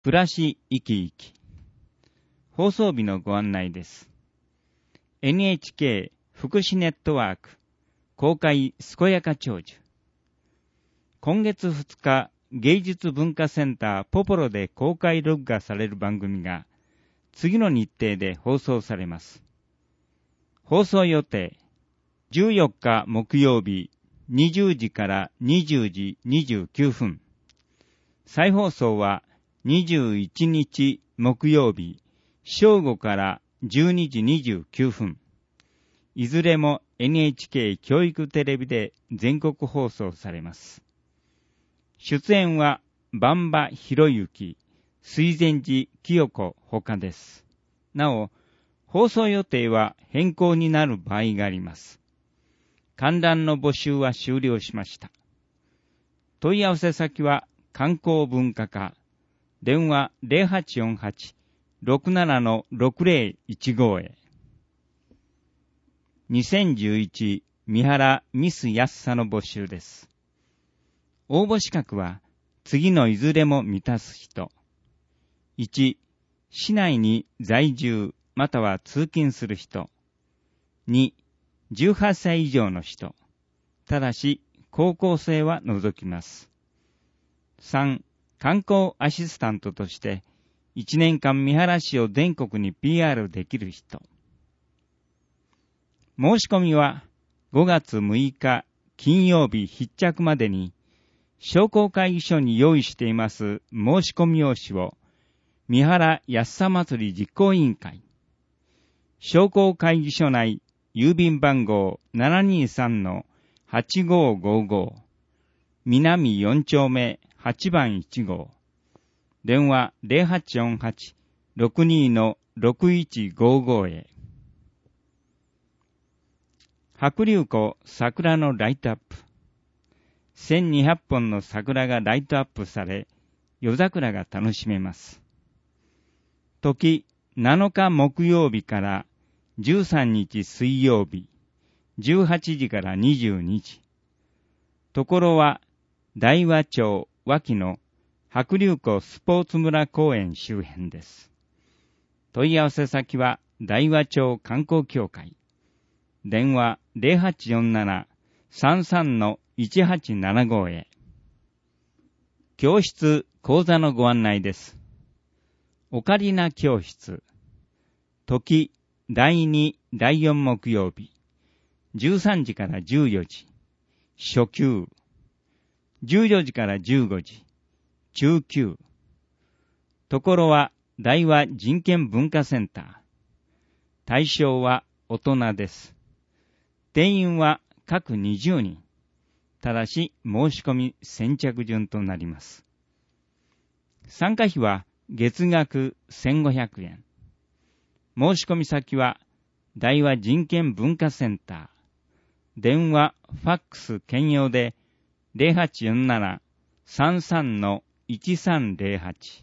暮らし生き生き。放送日のご案内です。NHK 福祉ネットワーク公開健やか長寿。今月2日、芸術文化センターポポロで公開録画される番組が次の日程で放送されます。放送予定、14日木曜日20時から20時29分。再放送は21日木曜日正午から12時29分。いずれも NHK 教育テレビで全国放送されます。出演は番場博之、水前寺清子ほかです。なお、放送予定は変更になる場合があります。観覧の募集は終了しました。問い合わせ先は観光文化課、電話 0848-67-6015 へ。2011三原ミス安さの募集です。応募資格は次のいずれも満たす人。1、市内に在住または通勤する人。2、18歳以上の人。ただし高校生は除きます。3、観光アシスタントとして1年間三原市を全国に PR できる人。申し込みは5月6日金曜日必着までに商工会議所に用意しています申し込み用紙を三原安さ祭り実行委員会商工会議所内郵便番号 723-8555 南4丁目8番1号電話 0848-62-6155 へ。白龍湖桜のライトアップ。1200本の桜がライトアップされ、夜桜が楽しめます。時7日木曜日から13日水曜日、18時から22時。ところは、大和町脇の白龍湖スポーツ村公園周辺です。問い合わせ先は大和町観光協会。電話 0847-33-1875 へ。教室講座のご案内です。オカリナ教室。時第2、第4木曜日。13時から14時。初級。14時から15時。中級。ところは大和人権文化センター。対象は大人です。定員は各20人。ただし申し込み先着順となります。参加費は月額1500円。申し込み先は大和人権文化センター。電話、ファックス兼用で 0847-33-1308。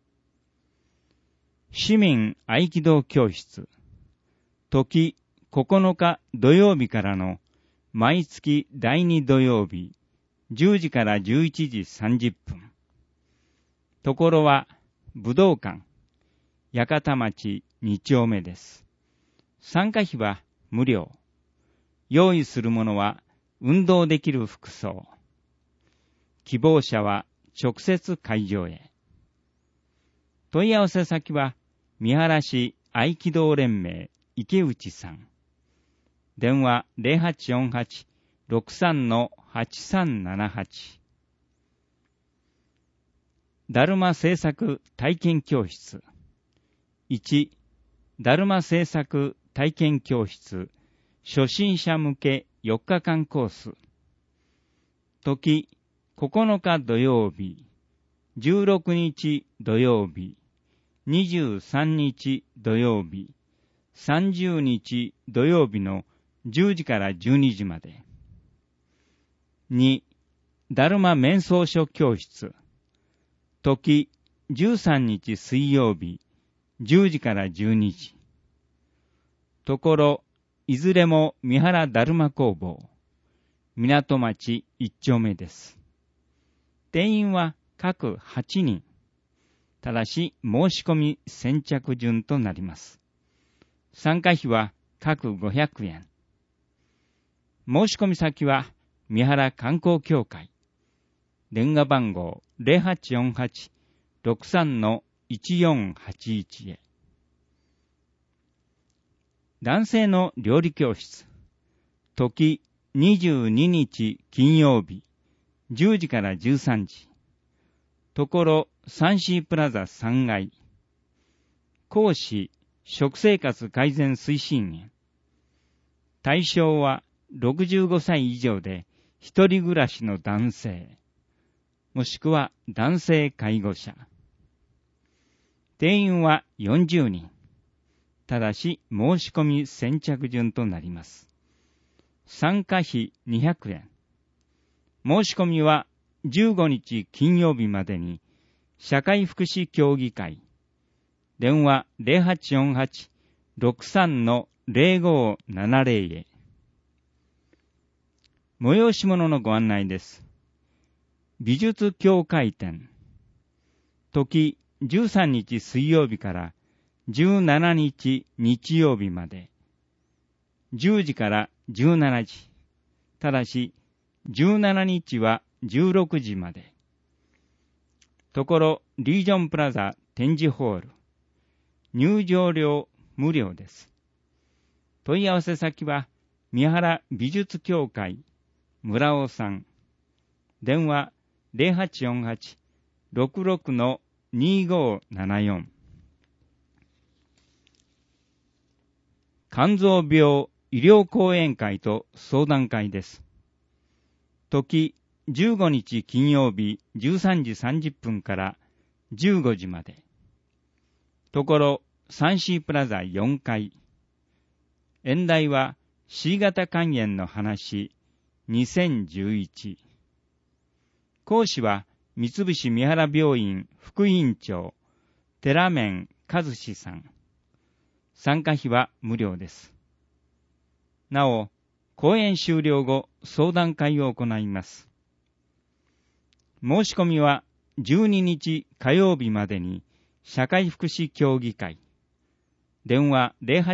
市民合気道教室。時9日土曜日からの毎月第2土曜日10時から11時30分。ところは武道館、八幡町2丁目です。参加費は無料。用意するものは運動できる服装。希望者は直接会場へ。問い合わせ先は三原市合気道連盟池内さん。電話 0848-63-8378。だるま製作体験教室。1、だるま製作体験教室初心者向け4日間コース。時9日土曜日、16日土曜日、23日土曜日、30日土曜日の10時から12時まで。2、だるま瞑想書教室。時13日水曜日、10時から12時。ところ、いずれも三原だるま工房、港町1丁目です。定員は各8人。 ただし申し込み先着順となります。参加費は各500円。申し込み先は三原観光協会。電話番号 0848-63-1481 へ。男性の料理教室。時22日金曜日10時から13時。ところサンシープラザ3階。講師食生活改善推進員。対象は65歳以上で一人暮らしの男性、もしくは男性介護者。定員は40人。ただし申し込み先着順となります。参加費200円。申し込みは15日金曜日までに社会福祉協議会。電話 0848-63-0570 へ。催し物のご案内です。美術協会展。時13日水曜日から17日日曜日まで。10時から17時。ただし17日は16時まで。ところリージョンプラザ展示ホール。入場料無料です。問い合わせ先は三原美術協会村尾さん。電話 0848-66-2574。肝臓病医療講演会と相談会です。時15日金曜日13時30分から15時まで。ところサンシープラザ4階。演題は C 型肝炎の話2011。講師は三菱三原病院副院長寺面和志さん。参加費は無料です。なお、講演終了後相談会を行います。申し込みは12日火曜日までに社会福祉協議会。電話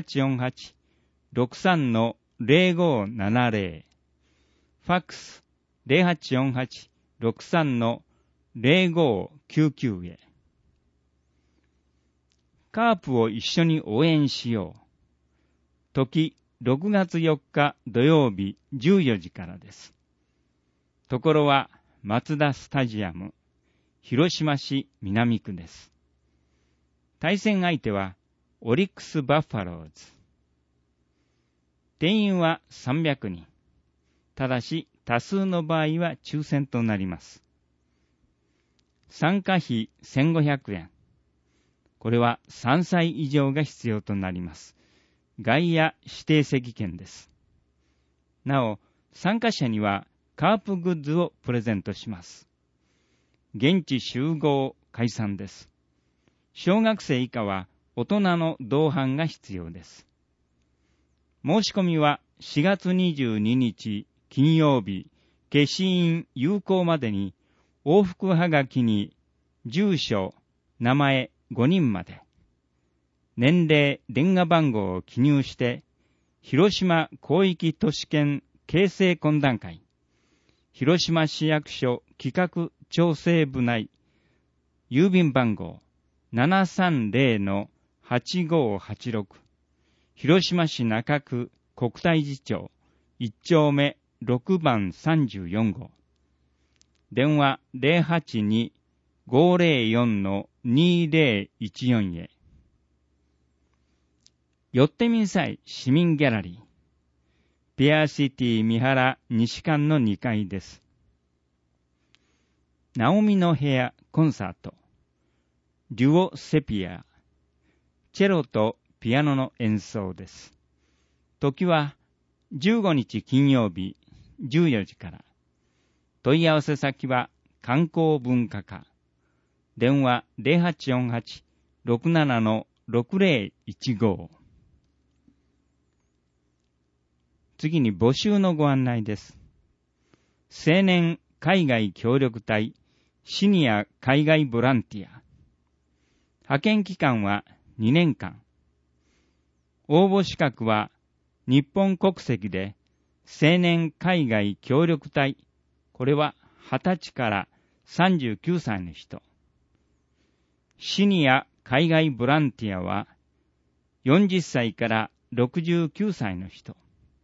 0848-63-0570。ファックス 0848-63-0599 へ。カープを一緒に応援しよう。時6月4日土曜日14時からです。ところはマツダスタジアム、広島市南区です。対戦相手はオリックスバファローズ。定員は300人。ただし多数の場合は抽選となります。参加費1500円。これは3歳以上が必要となります。外野指定席券です。なお、参加者にはカープグッズをプレゼントします。現地集合解散です。小学生以下は大人の同伴が必要です。申し込みは4月22日金曜日、消印有効までに往復はがきに住所、名前5人まで、年齢、電話番号を記入して、広島広域都市圏形成懇談会、広島市役所企画調整部内、郵便番号 730-8586、広島市中区国体寺町1丁目6番34号。電話 082-504-2014 へ。寄ってみんさい市民ギャラリー。ピアシティ三原西館の2階です。ナオミの部屋コンサート。デュオセピア。チェロとピアノの演奏です。時は15日金曜日14時から。問い合わせ先は観光文化課。電話 0848-67-6015。次に募集のご案内です。青年海外協力隊シニア海外ボランティア。 派遣期間は2年間。応募資格は日本国籍で青年海外協力隊、これは20歳から39歳の人。シニア海外ボランティアは40歳から69歳の人。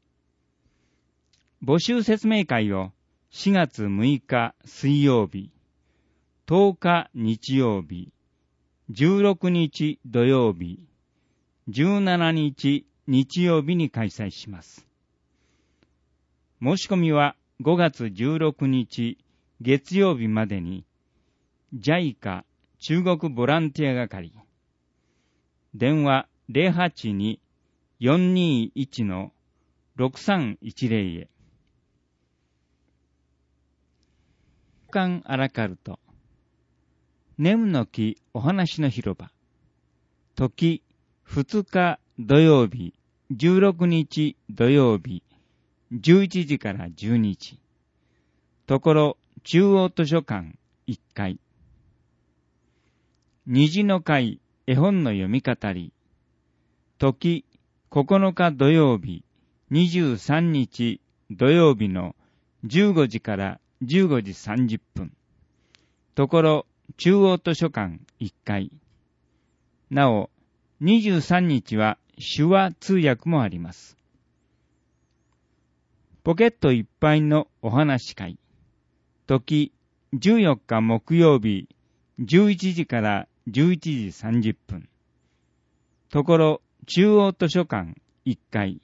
募集説明会を4月6日水曜日、10日日曜日、16日土曜日、17日日曜日に開催します。申し込みは5月16日月曜日までに JICA 中国ボランティア係、電話 082-421-6310 へ。館アラカルト、ネムの木お話の広場、時2日土曜日、16日土曜日、11時から12時。ところ中央図書館1階。虹の会絵本の読み語り。時9日土曜日、23日土曜日の15時から15時30分。ところ中央図書館1階。なお、23日は手話通訳もあります。ポケットいっぱいのお話会。時14日木曜日、11時から11時30分。ところ中央図書館1階。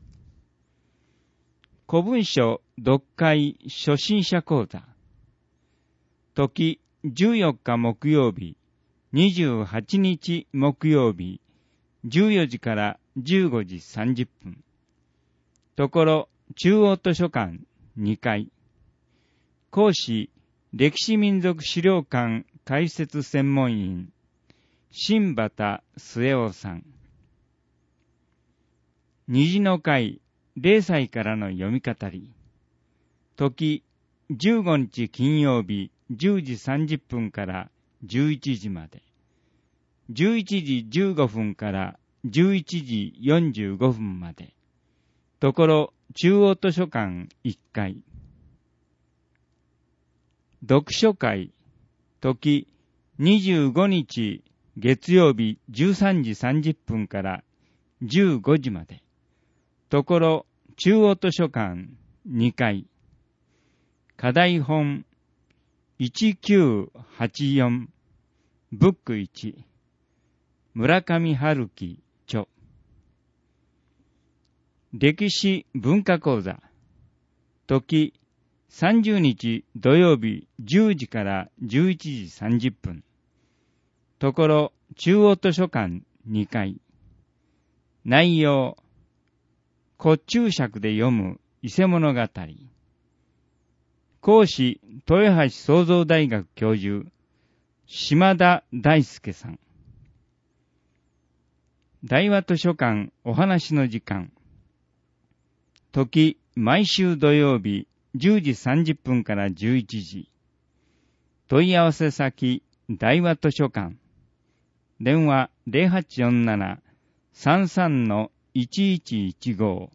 古文書読解初心者講座。時14日木曜日、28日木曜日、14時から15時30分。ところ中央図書館2階。講師歴史民族資料館解説専門員新畑末夫さん。虹の会0歳からの読み語り。時15日金曜日10時30分から11時まで。11時15分から11時45分まで。ところ中央図書館1階。読書会、時25日月曜日13時30分から15時まで。ところ中央図書館2階。課題本1984ブック1、村上春樹著。歴史文化講座、時30日土曜日10時から11時30分。ところ中央図書館2階。内容、古注釈で読む伊勢物語。講師豊橋創造大学教授島田大輔さん。大和図書館お話の時間。時毎週土曜日10時30分から11時。問い合わせ先大和図書館。電話 0847-33-1115。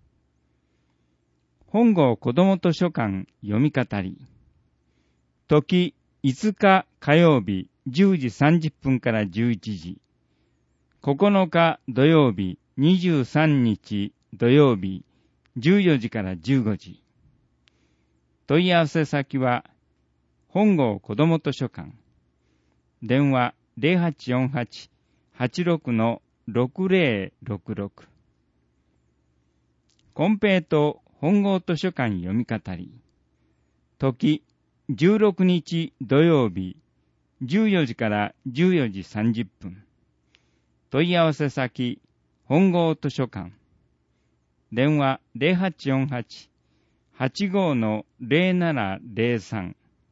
本郷子ども図書館読み語り。時5日火曜日10時30分から11時。9日土曜日23日土曜日14時から15時。問い合わせ先は本郷子ども図書館。電話 0848-86-6066。金平と本郷図書館読み語り。時16日土曜日14時から14時30分。問い合わせ先本郷図書館。電話 0848-85-0703。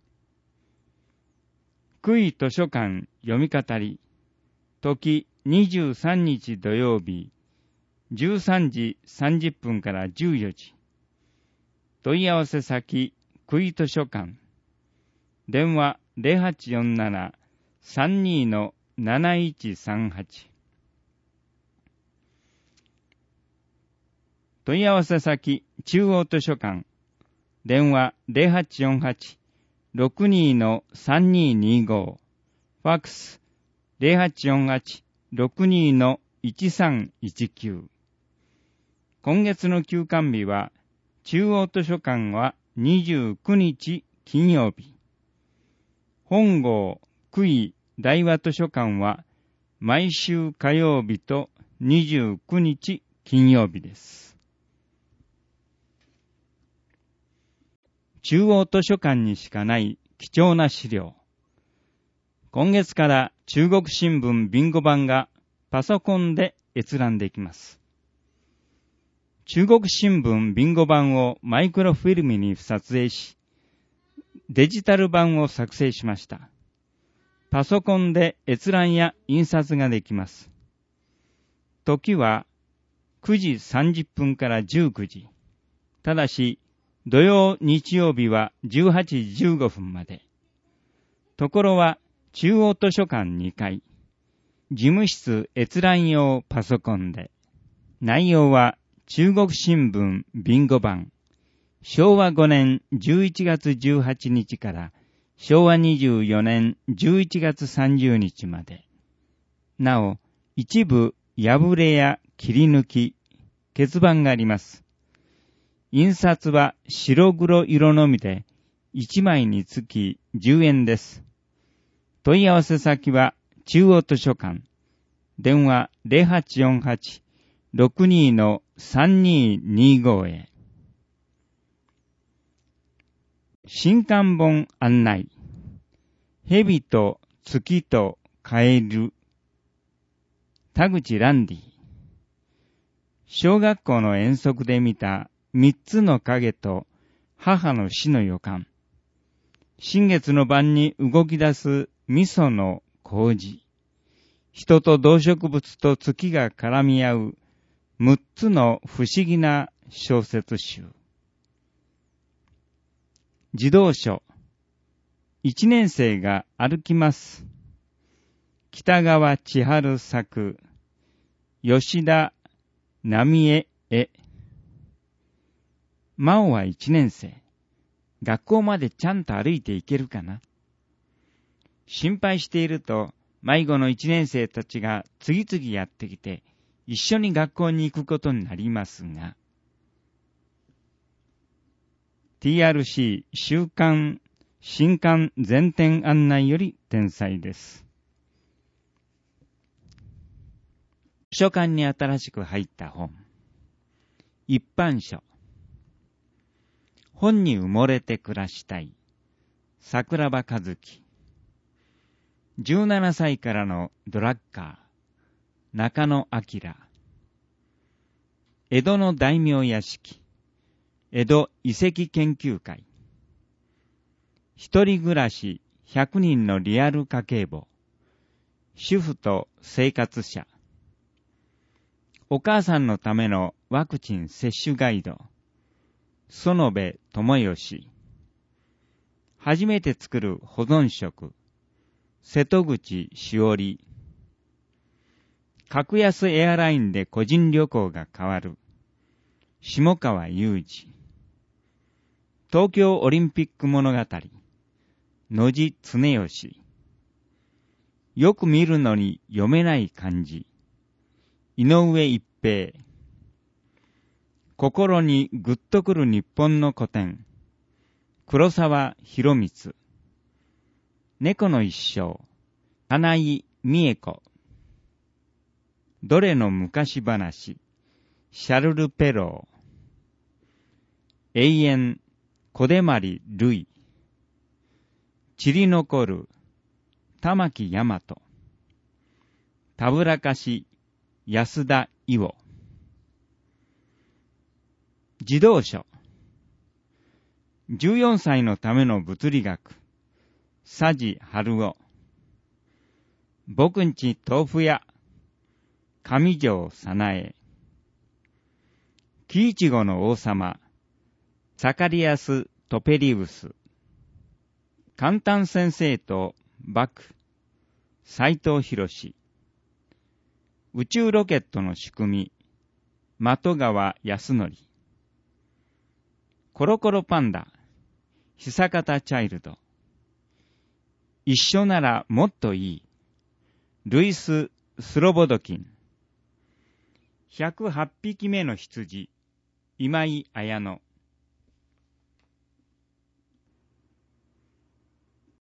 久井図書館読み語り。時23日土曜日13時30分から14時。問い合わせ先久井図書館。電話 0847-32-0000。 0800-222-7138 問い合わせ先中央図書館電話 0848-62-3225 ファックス 0848-62-1319 今月の休館日は中央図書館は29日金曜日、本郷久井大和図書館は毎週火曜日と29日金曜日です。中央図書館にしかない貴重な資料。今月から中国新聞ビンゴ版がパソコンで閲覧できます。中国新聞ビンゴ版をマイクロフィルムに撮影し、デジタル版を作成しました。パソコンで閲覧や印刷ができます。時は9時30分から19時。ただし、土曜日曜日は18時15分まで。ところは中央図書館2階、事務室閲覧用パソコンで。内容は中国新聞ビンゴ版、昭和5年11月18日から昭和24年11月30日まで。なお、一部破れや切り抜き、欠番があります。印刷は白黒色のみで1枚につき10円です。問い合わせ先は中央図書館、電話 0848-62-3225 へ。新刊本案内。蛇と月とカエル。田口蘭ディ。小学校の遠足で見た3つの影と母の死の予感。新月の晩に動き出す味噌の麹。人と動植物と月が絡み合う6つの不思議な小説集。児童書。1年生が歩きます。北川千春作。吉田浪江絵。真央は1年生。学校までちゃんと歩いていけるかな。心配していると、迷子の1年生たちが次々やってきて、一緒に学校に行くことになりますが、TRC 週刊新刊全典案内より転載です。図書館に新しく入った本。一般書。本に埋もれて暮らしたい。桜庭和樹。17歳からのドラッカー。中野明。江戸の大名屋敷。江戸遺跡研究会。一人暮らし100人のリアル家計簿。主婦と生活者。お母さんのためのワクチン接種ガイド。園部智義。初めて作る保存食。瀬戸口しおり。格安エアラインで個人旅行が変わる。下川雄二。東京オリンピック物語。野地恒義。よく見るのに読めない漢字。井上一平。心にぐっとくる日本の古典。黒沢博光。猫の一生。金井美恵子。どれの昔話。シャルル・ペロー。永遠。小出丸類。散り残る。玉木大和。たぶらかし。安田伊代。児童書。14歳のための物理学。佐治春夫。僕んち豆腐屋。上条早苗。木いちごの王様。サカリアス・トペリウス。簡単先生とバク。 斉藤博。宇宙ロケットの仕組み、的川康則。コロコロパンダ、久方チャイルド。一緒ならもっといい、ルイス・スロボドキン。108匹目の羊、今井綾乃。